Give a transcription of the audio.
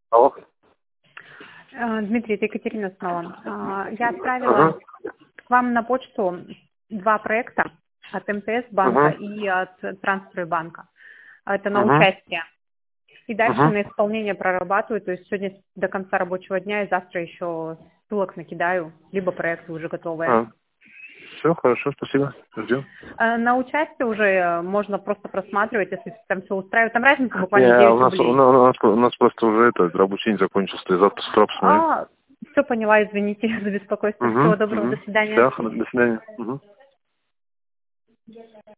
Алло. Дмитрий, это Екатерина снова. Я отправила к вам на почту 2 проекта от МТС банка и от Трансфербанка. Это на участие. И дальше на исполнение прорабатываю. То есть сегодня до конца рабочего дня и завтра еще ссылок накидаю, либо проекты уже готовые. Все, хорошо, спасибо. Ждем. На участие уже можно просто просматривать, если там все устраивает. Там разница буквально 9 рублей. У нас просто уже рабочий день закончился. Я завтра с утра посмотрю. Все поняла, извините за беспокойство. Всего доброго, до свидания. Все, до свидания.